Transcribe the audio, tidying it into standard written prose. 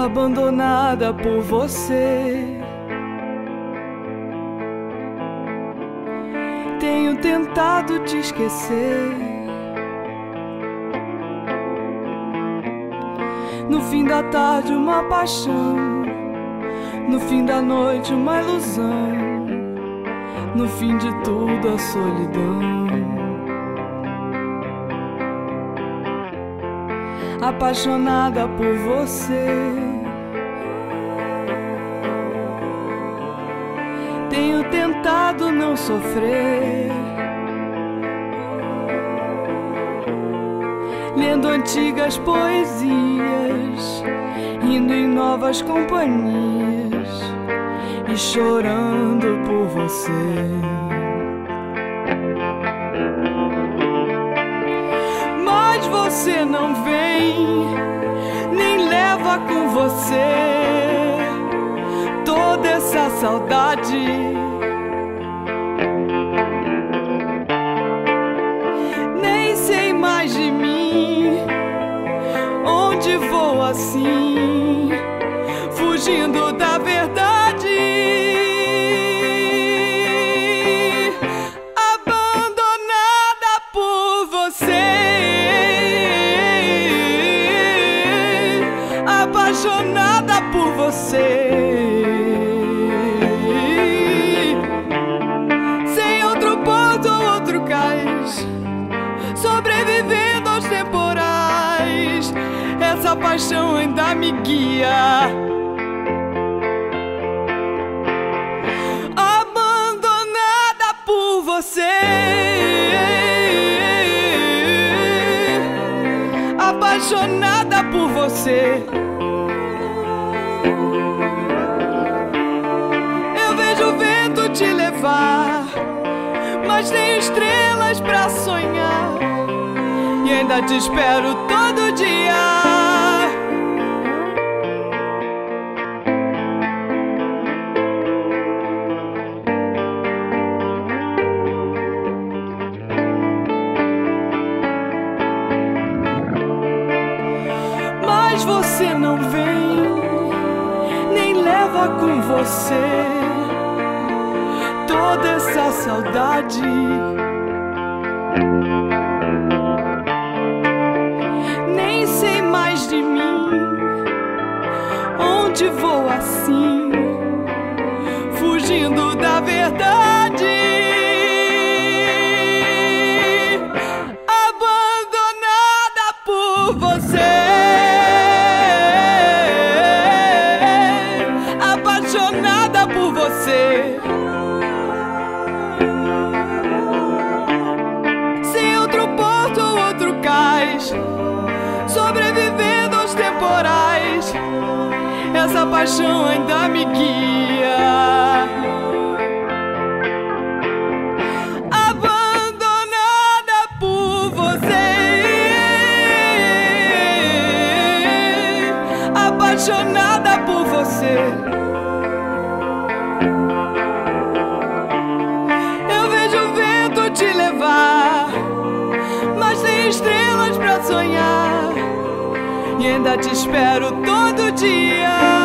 abandonada por você. Tenho tentado te esquecer. No fim da tarde uma paixão, no fim da noite uma ilusão, no fim de tudo a solidão. Apaixonada por você, tenho tentado não sofrer, lendo antigas poesias, indo em novas companhias e chorando por você. Mas você não vem, nem leva com você toda essa saudade. Nem sei mais de mim, onde vou assim, fugindo da verdade. Abandonada por você, apaixonada por você, sem outro porto ou outro cais, sobrevivendo aos temporais. Essa paixão ainda me guia. Abandonada por você, apaixonada por você. Eu vejo o vento te levar, mas tenho estrelas pra sonhar e ainda te espero todo dia. Mas você não vem, nem leva com você toda essa saudade. Nem sei mais de mim, onde vou assim, fugindo da verdade. Abandonada por você, apaixonada por você, sem outro porto ou outro cais, sobrevivendo aos temporais. Essa paixão ainda me guia. Abandonada por você, apaixonada por você. Eu vejo o vento te levar, mas tem estrelas pra sonhar e ainda te espero todo dia.